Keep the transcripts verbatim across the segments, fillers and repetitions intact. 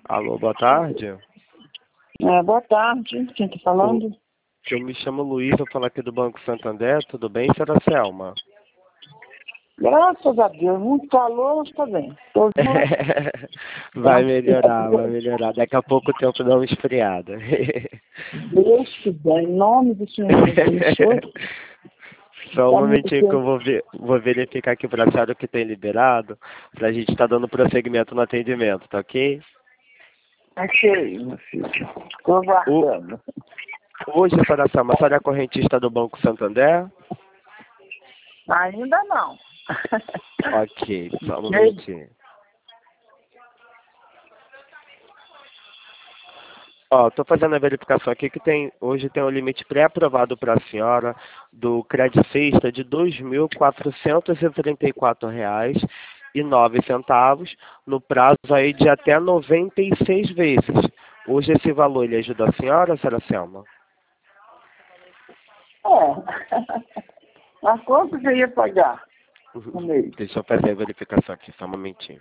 Alô, boa tarde. É, boa tarde, quem está falando? O- Eu me chamo Luiz, vou falar aqui do Banco Santander. Tudo bem, senhora Selma? Graças a Deus, muito calor, mas está bem. Tô Vai melhorar, vai melhorar. Daqui a pouco o tempo dá uma esfriada. Deus te dá, em nome do Senhor Jesus. Só um Tá momentinho que eu muito- vou, ver, vou verificar aqui para a senhora o que tem liberado, para a gente estar dando prosseguimento no atendimento, tá ok? Achei, meu filho. Estou aguardando. Hoje, senhora Selma, a senhora é correntista do Banco Santander? Ainda não. Ok, só um momentinho. Ó, estou fazendo a verificação aqui que tem, hoje tem um limite pré-aprovado para a senhora do Credit Sexta de dois mil quatrocentos e trinta e quatro reais e nove centavos no prazo aí de até noventa e seis vezes. Hoje esse valor ele ajuda a senhora, senhora Selma? É. Mas quanto você ia pagar no mês? Deixa eu fazer a verificação aqui, só um momentinho.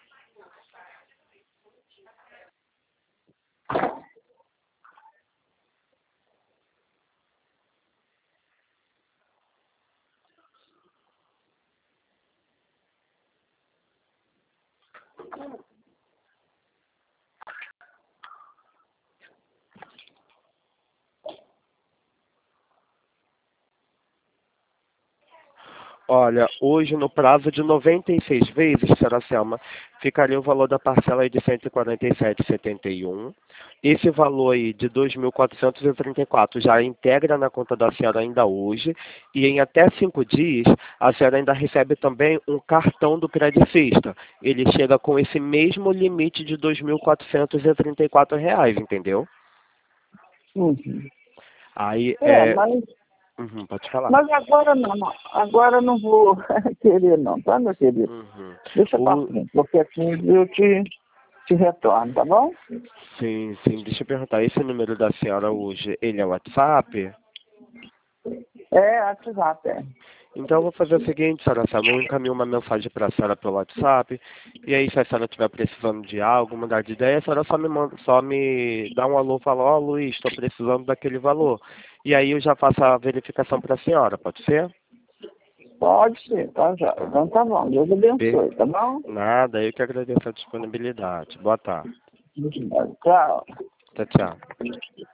Olha, hoje no prazo de noventa e seis vezes, senhora Selma, ficaria o valor da parcela aí de cento e quarenta e sete reais e setenta e um. Esse valor aí de dois mil quatrocentos e trinta e quatro já integra na conta da senhora ainda hoje. E em até cinco dias, a senhora ainda recebe também um cartão do Credit Sexta. Ele chega com esse mesmo limite de dois mil quatrocentos e trinta e quatro reais, entendeu? Uhum. Aí É, é... mas, Uhum, pode falar. mas agora não, não. Agora não vou querer não, tá, meu querido? Uhum. Deixa pra O... frente, porque assim eu te, te retorno, tá bom? Sim, sim. Deixa eu perguntar, esse número da senhora hoje, ele é WhatsApp? É, WhatsApp, é. Então eu vou fazer o seguinte, senhora Selma, eu encaminho uma mensagem para a senhora pelo WhatsApp, e aí se a senhora estiver precisando de algo, mudar de ideia, a senhora só me, manda, só me dá um alô e fala, ó Luiz, estou precisando daquele valor. E aí eu já faço a verificação para a senhora, pode ser? Pode ser, tá já. Então tá bom, Deus Be- abençoe, tá bom? Nada, eu que agradeço a disponibilidade. Boa tarde. Tchau. Tchau, tchau.